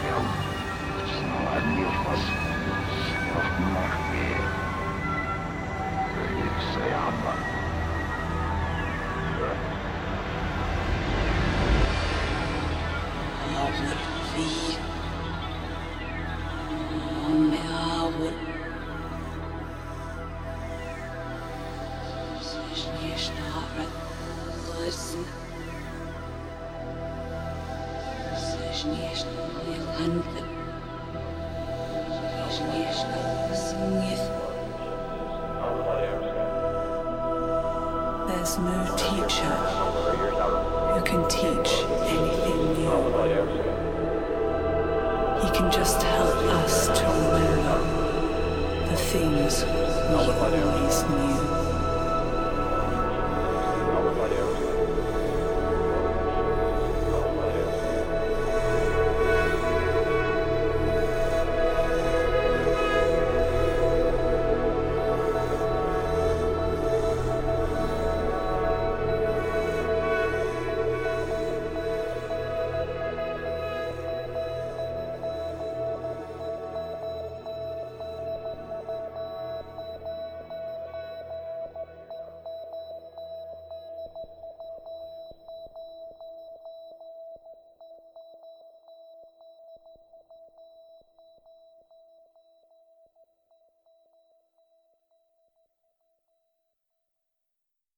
There's no teacher who can teach anything new. He can just help us to remember the things we always knew.